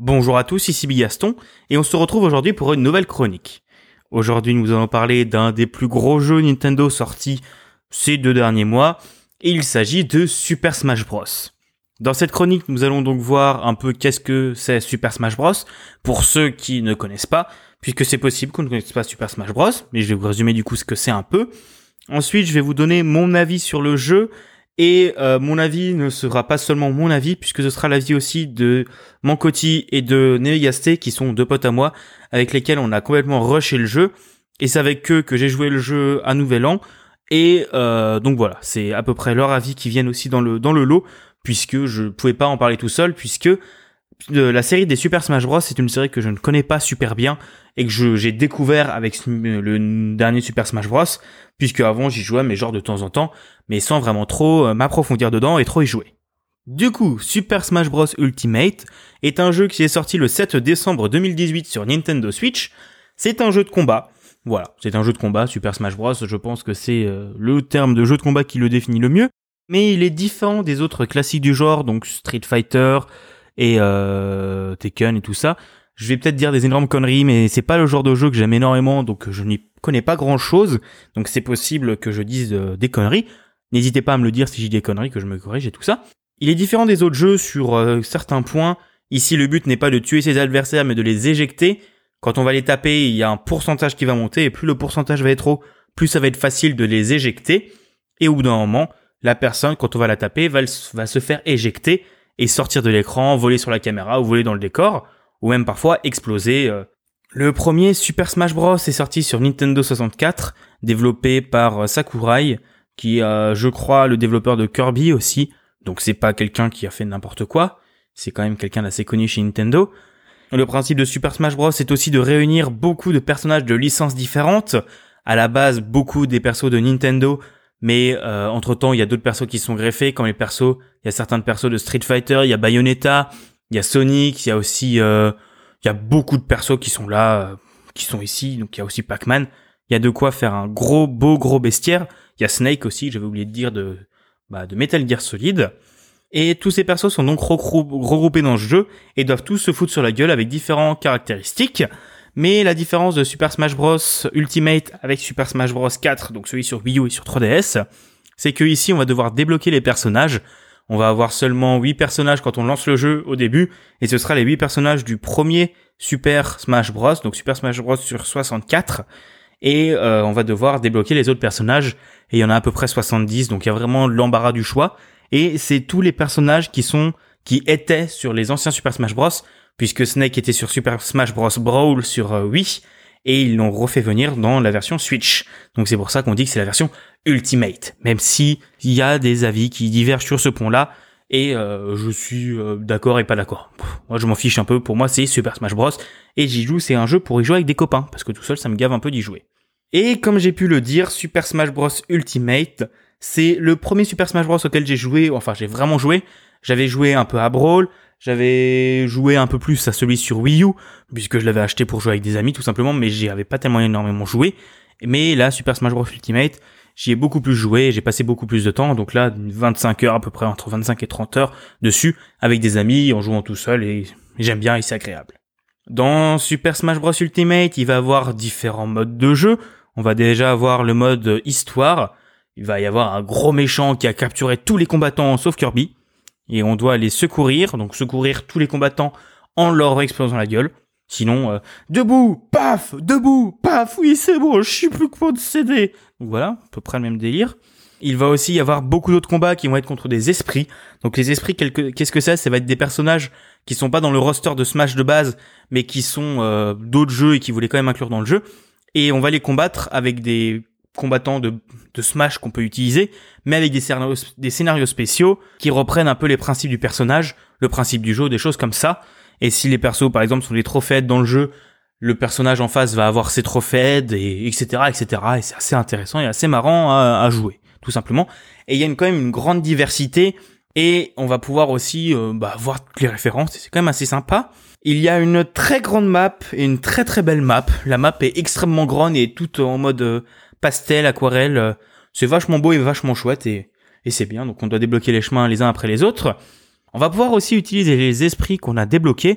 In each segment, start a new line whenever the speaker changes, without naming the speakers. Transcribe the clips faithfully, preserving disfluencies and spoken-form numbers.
Bonjour à tous, ici Bigaston, et on se retrouve aujourd'hui pour une nouvelle chronique. Aujourd'hui, nous allons parler d'un des plus gros jeux Nintendo sortis ces deux derniers mois, et il s'agit de Super Smash Bros. Dans cette chronique, nous allons donc voir un peu qu'est-ce que c'est Super Smash Bros. Pour ceux qui ne connaissent pas, puisque c'est possible qu'on ne connaisse pas Super Smash Bros, mais je vais vous résumer du coup ce que c'est un peu. Ensuite, je vais vous donner mon avis sur le jeu, et euh, mon avis ne sera pas seulement mon avis, puisque ce sera l'avis aussi de Mancoti et de Nevegasté, qui sont deux potes à moi, avec lesquels on a complètement rushé le jeu, et c'est avec eux que j'ai joué le jeu à Nouvel An, et euh, donc voilà, c'est à peu près leur avis qui viennent aussi dans le dans le lot, puisque je pouvais pas en parler tout seul, puisque la série des Super Smash Bros, c'est une série que je ne connais pas super bien, et que je, j'ai découvert avec le dernier Super Smash Bros, puisque avant j'y jouais mais genre de temps en temps, mais sans vraiment trop m'approfondir dedans et trop y jouer. Du coup, Super Smash Bros Ultimate est un jeu qui est sorti le sept décembre deux mille dix-huit sur Nintendo Switch. C'est un jeu de combat. Voilà, c'est un jeu de combat, Super Smash Bros, je pense que c'est euh, le terme de jeu de combat qui le définit le mieux, mais il est différent des autres classiques du genre, donc Street Fighter et euh, Tekken et tout ça. Je vais peut-être dire des énormes conneries, mais c'est pas le genre de jeu que j'aime énormément, donc je n'y connais pas grand-chose, donc c'est possible que je dise euh, des conneries. N'hésitez pas à me le dire si j'ai des conneries, que je me corrige et tout ça. Il est différent des autres jeux sur euh, certains points. Ici, le but n'est pas de tuer ses adversaires, mais de les éjecter. Quand on va les taper, il y a un pourcentage qui va monter, et plus le pourcentage va être haut, plus ça va être facile de les éjecter. Et au bout d'un moment, la personne, quand on va la taper, va, le, va se faire éjecter et sortir de l'écran, voler sur la caméra ou voler dans le décor, ou même parfois exploser. Le premier Super Smash Bros est sorti sur Nintendo soixante-quatre, développé par Sakurai, qui est, euh, je crois, le développeur de Kirby aussi. Donc c'est pas quelqu'un qui a fait n'importe quoi, c'est quand même quelqu'un d'assez connu chez Nintendo. Le principe de Super Smash Bros c'est aussi de réunir beaucoup de personnages de licences différentes. À la base, beaucoup des persos de Nintendo, mais euh, entre-temps, il y a d'autres persos qui sont greffés, comme les persos, il y a certains persos de Street Fighter, il y a Bayonetta, il y a Sonic, il y a aussi euh, il y a beaucoup de persos qui sont là, euh, qui sont ici, donc il y a aussi Pac-Man. Il y a de quoi faire un gros, beau, gros bestiaire. Il y a Snake aussi, j'avais oublié de dire, de bah, de Metal Gear Solid. Et tous ces persos sont donc regroupés dans ce jeu et doivent tous se foutre sur la gueule avec différentes caractéristiques. Mais la différence de Super Smash Bros Ultimate avec Super Smash Bros quatre, donc celui sur Wii U et sur trois D S, c'est que ici on va devoir débloquer les personnages. On va avoir seulement huit personnages quand on lance le jeu au début, et ce sera les huit personnages du premier Super Smash Bros, donc Super Smash Bros sur soixante-quatre, et euh, on va devoir débloquer les autres personnages, et il y en a à peu près soixante-dix, donc il y a vraiment l'embarras du choix, et c'est tous les personnages qui sont, qui étaient sur les anciens Super Smash Bros, puisque Snake était sur Super Smash Bros Brawl sur euh, Wii, et ils l'ont refait venir dans la version Switch. Donc c'est pour ça qu'on dit que c'est la version Ultimate, même si il y a des avis qui divergent sur ce point-là, et euh, je suis euh, d'accord et pas d'accord. Pff, moi je m'en fiche un peu, pour moi c'est Super Smash Bros, et j'y joue, c'est un jeu pour y jouer avec des copains, parce que tout seul ça me gave un peu d'y jouer. Et comme j'ai pu le dire, Super Smash Bros Ultimate, c'est le premier Super Smash Bros auquel j'ai joué, enfin j'ai vraiment joué. J'avais joué un peu à Brawl, j'avais joué un peu plus à celui sur Wii U, puisque je l'avais acheté pour jouer avec des amis tout simplement, mais j'y avais pas tellement énormément joué. Mais là, Super Smash Bros Ultimate, j'y ai beaucoup plus joué, j'ai passé beaucoup plus de temps, donc là, vingt-cinq heures à peu près, entre vingt-cinq et trente heures dessus, avec des amis, en jouant tout seul, et j'aime bien et c'est agréable. Dans Super Smash Bros Ultimate, il va y avoir différents modes de jeu. On va déjà avoir le mode histoire. Il va y avoir un gros méchant qui a capturé tous les combattants sauf Kirby. Et on doit les secourir, donc secourir tous les combattants en leur explosant la gueule. Sinon, euh, debout, paf, debout, paf, oui c'est bon, je suis plus que possédé. Donc voilà, à peu près le même délire. Il va aussi y avoir beaucoup d'autres combats qui vont être contre des esprits. Donc les esprits, qu'est-ce que c'est ? Ça va être des personnages qui sont pas dans le roster de Smash de base, mais qui sont euh, d'autres jeux et qui voulaient quand même inclure dans le jeu. Et on va les combattre avec des combattants de, de Smash qu'on peut utiliser, mais avec des scénarios, des scénarios spéciaux qui reprennent un peu les principes du personnage, le principe du jeu, des choses comme ça. Et si les persos, par exemple, sont des trophées dans le jeu, le personnage en face va avoir ses trophées, et etc., et cetera. Et c'est assez intéressant et assez marrant à, à jouer, tout simplement. Et il y a une, quand même une grande diversité, et on va pouvoir aussi euh, bah, voir toutes les références, et c'est quand même assez sympa. Il y a une très grande map, et une très très belle map. La map est extrêmement grande et toute en mode euh, pastel, aquarelle. C'est vachement beau et vachement chouette, et, et c'est bien. Donc on doit débloquer les chemins les uns après les autres. On va pouvoir aussi utiliser les esprits qu'on a débloqués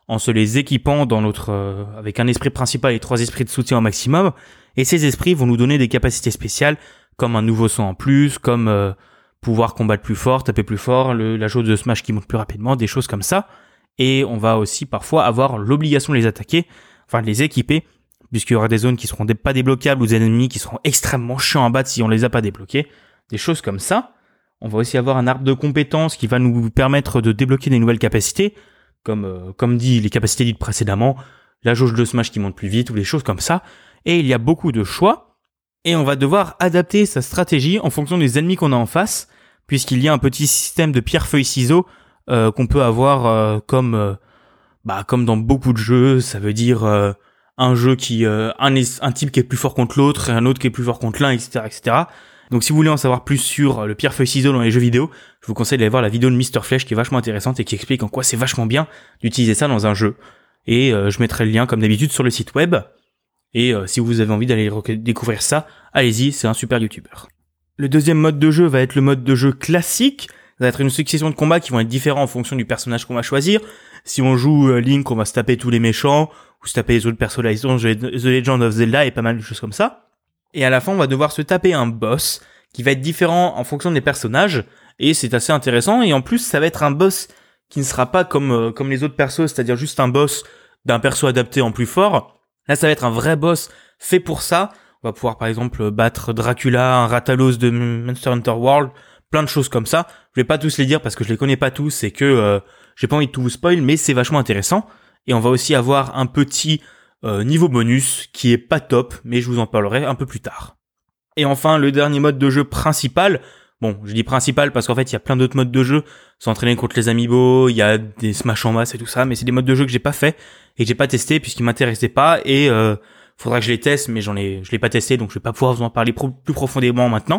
en se les équipant dans notre euh, avec un esprit principal et trois esprits de soutien au maximum. Et ces esprits vont nous donner des capacités spéciales, comme un nouveau son en plus, comme euh, pouvoir combattre plus fort, taper plus fort, le, la jauge de smash qui monte plus rapidement, des choses comme ça. Et on va aussi parfois avoir l'obligation de les attaquer, enfin de les équiper, puisqu'il y aura des zones qui seront pas débloquables ou des ennemis qui seront extrêmement chiants à battre si on les a pas débloqués, des choses comme ça. On va aussi avoir un arbre de compétences qui va nous permettre de débloquer des nouvelles capacités, comme euh, comme dit les capacités dites précédemment, la jauge de smash qui monte plus vite ou des choses comme ça. Et il y a beaucoup de choix, et on va devoir adapter sa stratégie en fonction des ennemis qu'on a en face, puisqu'il y a un petit système de pierre-feuille-ciseaux euh, qu'on peut avoir euh, comme euh, bah comme dans beaucoup de jeux. Ça veut dire euh, un jeu qui euh, un, un type qui est plus fort contre l'autre et un autre qui est plus fort contre l'un, et cetera, et cetera. Donc si vous voulez en savoir plus sur le pierre-feuille-ciseaux dans les jeux vidéo, je vous conseille d'aller voir la vidéo de Mister Flèche qui est vachement intéressante et qui explique en quoi c'est vachement bien d'utiliser ça dans un jeu. Et euh, je mettrai le lien comme d'habitude sur le site web. Et euh, si vous avez envie d'aller découvrir ça, allez-y, c'est un super youtubeur. Le deuxième mode de jeu va être le mode de jeu classique. Ça va être une succession de combats qui vont être différents en fonction du personnage qu'on va choisir. Si on joue euh, Link, on va se taper tous les méchants, ou se taper les autres personnages, The Legend of Zelda et pas mal de choses comme ça. Et à la fin, on va devoir se taper un boss qui va être différent en fonction des personnages. Et c'est assez intéressant. Et en plus, ça va être un boss qui ne sera pas comme euh, comme les autres persos, c'est-à-dire juste un boss d'un perso adapté en plus fort. Là, ça va être un vrai boss fait pour ça. On va pouvoir, par exemple, battre Dracula, un Rathalos de Monster Hunter World, plein de choses comme ça. Je vais pas tous les dire parce que je les connais pas tous et que euh, j'ai pas envie de tout vous spoil, mais c'est vachement intéressant. Et on va aussi avoir un petit euh, niveau bonus qui est pas top, mais je vous en parlerai un peu plus tard. Et enfin, le dernier mode de jeu principal. Bon, je dis principal parce qu'en fait, il y a plein d'autres modes de jeu. S'entraîner contre les amiibo, il y a des smash en masse et tout ça, mais c'est des modes de jeu que j'ai pas fait et que j'ai pas testé puisqu'ils m'intéressaient pas et euh, faudra que je les teste, mais j'en ai, je l'ai pas testé, donc je vais pas pouvoir vous en parler pro- plus profondément maintenant.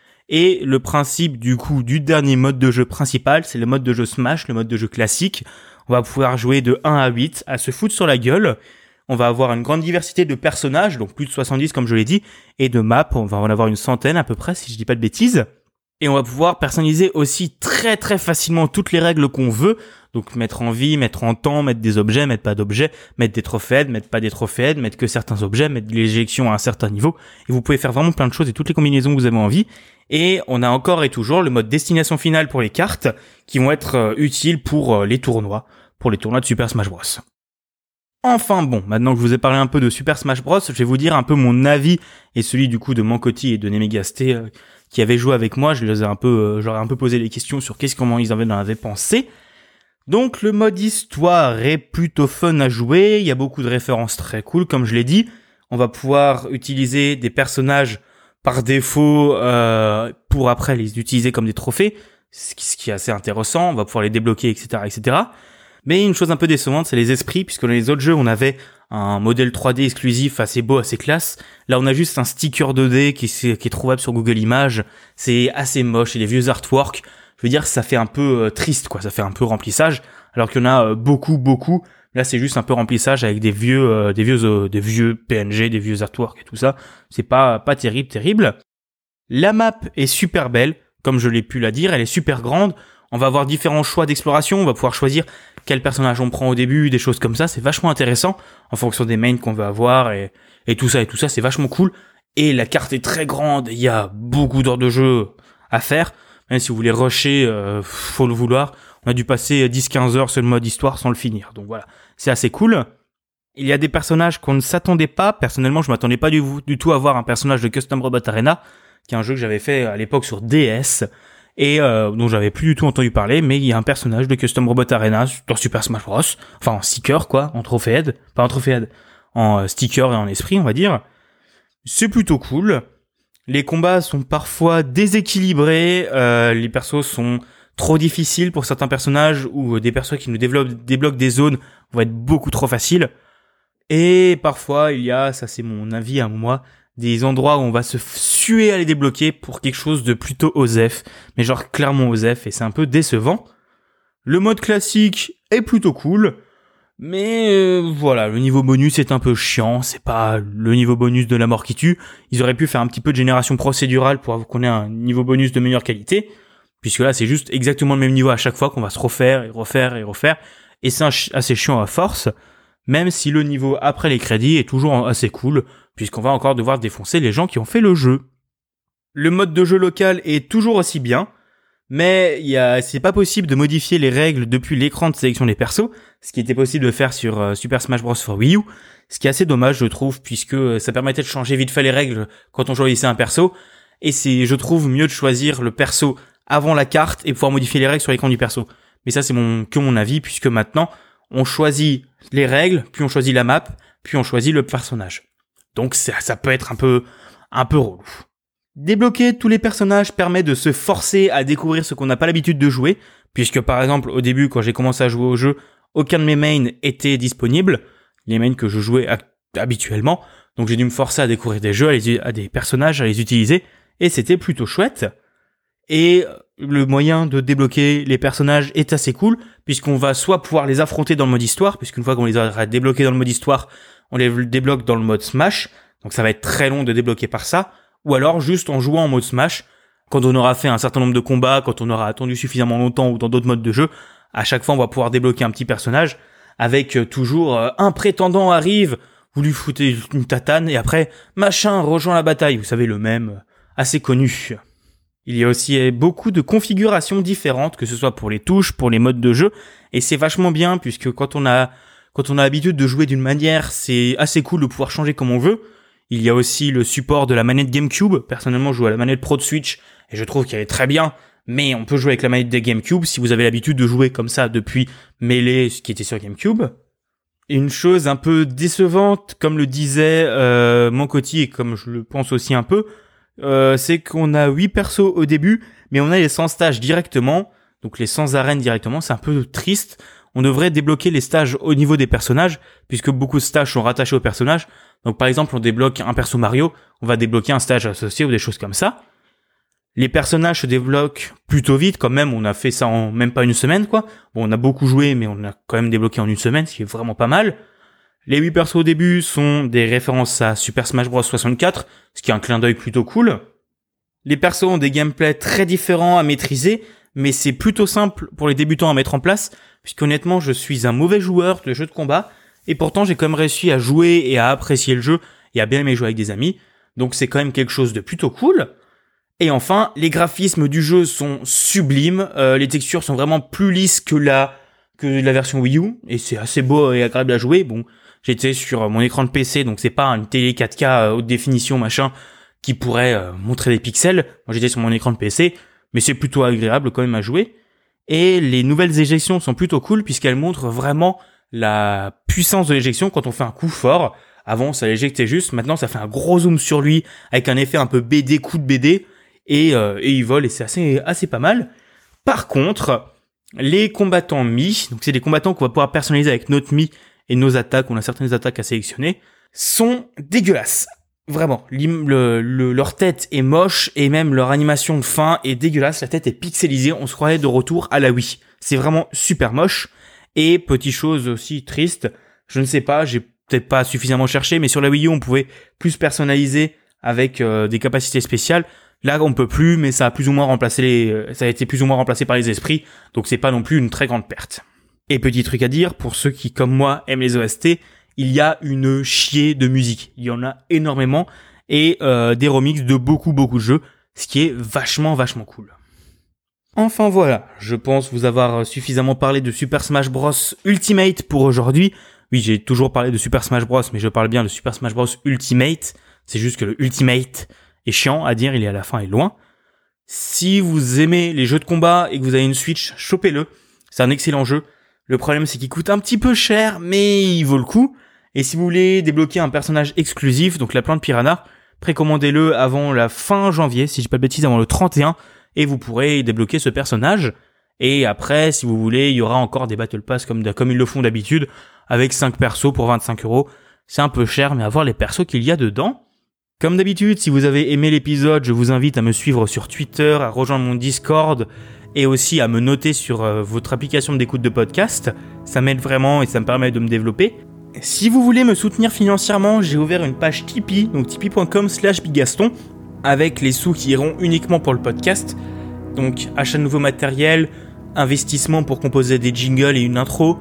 Et le principe du coup du dernier mode de jeu principal, c'est le mode de jeu Smash, le mode de jeu classique. On va pouvoir jouer de un à huit, à se foutre sur la gueule. On va avoir une grande diversité de personnages, donc plus de soixante-dix comme je l'ai dit, et de maps, on va en avoir une centaine à peu près, si je dis pas de bêtises. Et on va pouvoir personnaliser aussi très très facilement toutes les règles qu'on veut. Donc mettre en vie, mettre en temps, mettre des objets, mettre pas d'objets, mettre des trophées aides, mettre pas des trophées aides, mettre que certains objets, mettre de l'éjection à un certain niveau. Et vous pouvez faire vraiment plein de choses et toutes les combinaisons que vous avez envie. Et on a encore et toujours le mode destination finale pour les cartes qui vont être euh, utiles pour euh, les tournois, pour les tournois de Super Smash Bros. Enfin bon, maintenant que je vous ai parlé un peu de Super Smash Bros, je vais vous dire un peu mon avis et celui du coup de Mankoti et de Nemegasté euh, qui avaient joué avec moi. Je les ai un peu, euh, j'aurais un peu posé des questions sur qu'est-ce comment ils en avaient pensé. Donc le mode histoire est plutôt fun à jouer, il y a beaucoup de références très cool, comme je l'ai dit. On va pouvoir utiliser des personnages par défaut euh, pour après les utiliser comme des trophées, ce qui est assez intéressant. On va pouvoir les débloquer, et cetera, et cetera. Mais une chose un peu décevante, c'est les esprits, puisque dans les autres jeux, on avait un modèle trois D exclusif assez beau, assez classe. Là, on a juste un sticker deux D qui, qui est trouvable sur Google Images. C'est assez moche, et les vieux artworks. Je veux dire, ça fait un peu euh, triste, quoi. Ça fait un peu remplissage, alors qu'il y en a euh, beaucoup, beaucoup. Là, c'est juste un peu remplissage avec des vieux, euh, des vieux, euh, des vieux P N G, des vieux artworks et tout ça. C'est pas, pas terrible, terrible. La map est super belle, comme je l'ai pu la dire. Elle est super grande. On va avoir différents choix d'exploration. On va pouvoir choisir quel personnage on prend au début, des choses comme ça. C'est vachement intéressant en fonction des mains qu'on veut avoir et, et tout ça et tout ça. C'est vachement cool. Et la carte est très grande. Il y a beaucoup d'heures de jeu à faire. Même si vous voulez rusher, euh, faut le vouloir. On a dû passer dix à quinze heures sur le mode histoire sans le finir. Donc voilà, c'est assez cool. Il y a des personnages qu'on ne s'attendait pas. Personnellement, je m'attendais pas du, du tout à voir un personnage de Custom Robot Arena, qui est un jeu que j'avais fait à l'époque sur D S et euh, dont j'avais plus du tout entendu parler. Mais il y a un personnage de Custom Robot Arena dans Super Smash Bros. Enfin, en sticker quoi, en trophée aide, pas en trophée aide, en euh, sticker et en esprit, on va dire. C'est plutôt cool. Les combats sont parfois déséquilibrés, euh, les persos sont trop difficiles pour certains personnages ou des persos qui nous développent, débloquent des zones vont être beaucoup trop faciles. Et parfois, il y a, ça c'est mon avis à moi, des endroits où on va se suer à les débloquer pour quelque chose de plutôt osef, mais genre clairement osef, et c'est un peu décevant. Le mode classique est plutôt cool, mais euh, voilà, le niveau bonus est un peu chiant, c'est pas le niveau bonus de la mort qui tue. Ils auraient pu faire un petit peu de génération procédurale pour qu'on ait un niveau bonus de meilleure qualité, puisque là c'est juste exactement le même niveau à chaque fois qu'on va se refaire et refaire et refaire, et c'est ch- assez chiant à force, même si le niveau après les crédits est toujours assez cool, puisqu'on va encore devoir défoncer les gens qui ont fait le jeu. Le mode de jeu local est toujours aussi bien, mais il y a, c'est pas possible de modifier les règles depuis l'écran de sélection des persos, ce qui était possible de faire sur euh, Super Smash Bros for Wii U, ce qui est assez dommage, je trouve, puisque ça permettait de changer vite fait les règles quand on choisissait un perso, et c'est, je trouve, mieux de choisir le perso avant la carte et pouvoir modifier les règles sur l'écran du perso. Mais ça, c'est mon, que mon avis, puisque maintenant, on choisit les règles, puis on choisit la map, puis on choisit le personnage. Donc ça, ça peut être un peu, un peu relou. Débloquer tous les personnages permet de se forcer à découvrir ce qu'on n'a pas l'habitude de jouer, puisque par exemple, au début, quand j'ai commencé à jouer au jeu, aucun de mes mains était disponible, les mains que je jouais habituellement, donc j'ai dû me forcer à découvrir des jeux, à, les, à des personnages, à les utiliser, et c'était plutôt chouette. Et le moyen de débloquer les personnages est assez cool, puisqu'on va soit pouvoir les affronter dans le mode histoire, puisqu'une fois qu'on les aura débloqués dans le mode histoire, on les débloque dans le mode Smash, donc ça va être très long de débloquer par ça, ou alors juste en jouant en mode Smash, quand on aura fait un certain nombre de combats, quand on aura attendu suffisamment longtemps ou dans d'autres modes de jeu, à chaque fois on va pouvoir débloquer un petit personnage, avec toujours euh, un prétendant arrive, vous lui foutez une tatane, et après, machin rejoint la bataille, vous savez, le même, assez connu. Il y a aussi beaucoup de configurations différentes, que ce soit pour les touches, pour les modes de jeu, et c'est vachement bien, puisque quand on a, quand on a l'habitude de jouer d'une manière, c'est assez cool de pouvoir changer comme on veut. Il y a aussi le support de la manette GameCube. Personnellement, je joue à la manette Pro de Switch, et je trouve qu'elle est très bien, mais on peut jouer avec la manette des GameCube si vous avez l'habitude de jouer comme ça depuis Melee, ce qui était sur GameCube. Une chose un peu décevante, comme le disait euh, Mancoti, et comme je le pense aussi un peu, euh, c'est qu'on a huit persos au début, mais on a les cent stages directement, donc les cent arènes directement, c'est un peu triste. On devrait débloquer les stages au niveau des personnages, puisque beaucoup de stages sont rattachés aux personnages. Donc par exemple, on débloque un perso Mario, on va débloquer un stage associé ou des choses comme ça. Les personnages se débloquent plutôt vite, quand même, on a fait ça en même pas une semaine, quoi. Bon, on a beaucoup joué, mais on a quand même débloqué en une semaine, ce qui est vraiment pas mal. Les huit persos au début sont des références à Super Smash Bros soixante-quatre, ce qui est un clin d'œil plutôt cool. Les persos ont des gameplays très différents à maîtriser, mais c'est plutôt simple pour les débutants à mettre en place, puisqu'honnêtement, je suis un mauvais joueur de jeux de combat, et pourtant j'ai quand même réussi à jouer et à apprécier le jeu, et à bien aimer jouer avec des amis, donc c'est quand même quelque chose de plutôt cool. Et enfin, les graphismes du jeu sont sublimes, euh, les textures sont vraiment plus lisses que la, que la version Wii U, et c'est assez beau et agréable à jouer. Bon, j'étais sur mon écran de P C, donc c'est pas une télé quatre K euh, haute définition, machin, qui pourrait euh, montrer des pixels. Moi j'étais sur mon écran de P C, mais c'est plutôt agréable quand même à jouer. Et les nouvelles éjections sont plutôt cool, puisqu'elles montrent vraiment la puissance de l'éjection quand on fait un coup fort. Avant, ça l'éjectait juste, maintenant ça fait un gros zoom sur lui, avec un effet un peu B D, coup de B D, et, euh, et il vole, et c'est assez, assez pas mal. Par contre, les combattants Mi, donc c'est des combattants qu'on va pouvoir personnaliser avec notre Mi et nos attaques, on a certaines attaques à sélectionner, sont dégueulasses. Vraiment, le, le, leur tête est moche, et même leur animation de fin est dégueulasse, la tête est pixelisée, on se croirait de retour à la Wii. C'est vraiment super moche. Et petite chose aussi triste, je ne sais pas, j'ai peut-être pas suffisamment cherché, mais sur la Wii U, on pouvait plus personnaliser avec euh, des capacités spéciales. Là, on peut plus, mais ça a plus ou moins remplacé les, ça a été plus ou moins remplacé par les esprits, donc c'est pas non plus une très grande perte. Et petit truc à dire, pour ceux qui, comme moi, aiment les O S T, il y a une chier de musique. Il y en a énormément, et euh, des remixes de beaucoup, beaucoup de jeux, ce qui est vachement, vachement cool. Enfin voilà, je pense vous avoir suffisamment parlé de Super Smash Bros Ultimate pour aujourd'hui. Oui, j'ai toujours parlé de Super Smash Bros, mais je parle bien de Super Smash Bros Ultimate. C'est juste que le Ultimate est chiant à dire, il est à la fin et loin. Si vous aimez les jeux de combat et que vous avez une Switch, chopez-le. C'est un excellent jeu. Le problème, c'est qu'il coûte un petit peu cher, mais il vaut le coup. Et si vous voulez débloquer un personnage exclusif, donc la plante piranha, précommandez-le avant la fin janvier, si je dis pas de bêtises, avant le trente et un, et vous pourrez débloquer ce personnage. Et après, si vous voulez, il y aura encore des Battle Pass comme, comme ils le font d'habitude, avec cinq persos pour vingt-cinq euros. C'est un peu cher, mais à voir les persos qu'il y a dedans. Comme d'habitude, si vous avez aimé l'épisode, je vous invite à me suivre sur Twitter, à rejoindre mon Discord, et aussi à me noter sur euh, votre application d'écoute de podcast. Ça m'aide vraiment et ça me permet de me développer. Si vous voulez me soutenir financièrement, j'ai ouvert une page Tipeee, donc tipeee.com slash bigaston, avec les sous qui iront uniquement pour le podcast. Donc achat de nouveau matériel, investissement pour composer des jingles et une intro,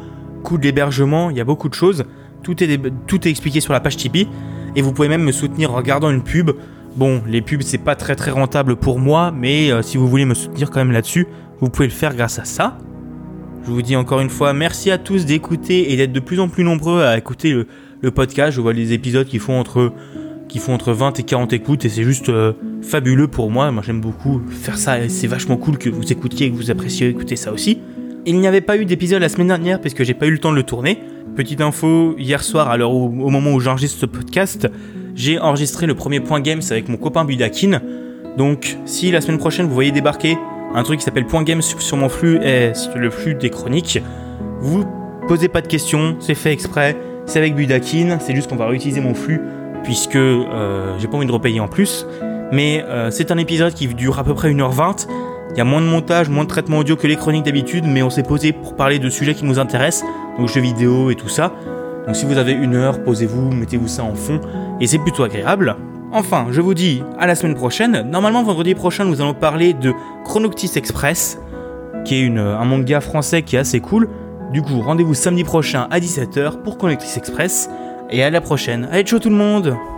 coût de l'hébergement, il y a beaucoup de choses. Tout est, tout est expliqué sur la page Tipeee. Et vous pouvez même me soutenir en regardant une pub. Bon, les pubs, c'est pas très très rentable pour moi, mais euh, si vous voulez me soutenir quand même là-dessus, vous pouvez le faire grâce à ça. Je vous dis encore une fois, merci à tous d'écouter et d'être de plus en plus nombreux à écouter le, le podcast. Je vois des épisodes qui font entre, qui font entre vingt et quarante écoutes et c'est juste euh, fabuleux pour moi. Moi, j'aime beaucoup faire ça et c'est vachement cool que vous écoutiez et que vous appréciez écouter ça aussi. Il n'y avait pas eu d'épisode la semaine dernière parce que j'ai pas eu le temps de le tourner. Petite info, hier soir, à l'heure où, au moment où j'enregistre ce podcast, j'ai enregistré le premier Point Games avec mon copain Budakin. Donc, si la semaine prochaine vous voyez débarquer un truc qui s'appelle Point Games sur mon flux et sur le flux des chroniques, vous posez pas de questions, c'est fait exprès, c'est avec Budakin, c'est juste qu'on va réutiliser mon flux puisque euh, j'ai pas envie de repayer en plus. Mais euh, c'est un épisode qui dure à peu près une heure vingt. Il y a moins de montage, moins de traitement audio que les chroniques d'habitude, mais on s'est posé pour parler de sujets qui nous intéressent, donc jeux vidéo et tout ça. Donc si vous avez une heure, posez-vous, mettez-vous ça en fond, et c'est plutôt agréable. Enfin, je vous dis à la semaine prochaine. Normalement, vendredi prochain, nous allons parler de Chronoctis Express, qui est une, un manga français qui est assez cool. Du coup, rendez-vous samedi prochain à dix-sept heures pour Chronoctis Express, et à la prochaine. Allez, ciao tout le monde!